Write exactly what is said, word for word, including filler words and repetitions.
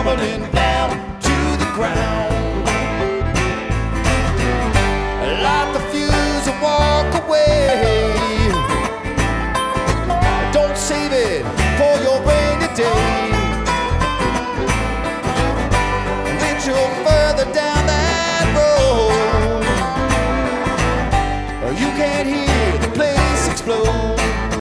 tumbling down to the ground. Light the fuse and walk away. Don't save it for your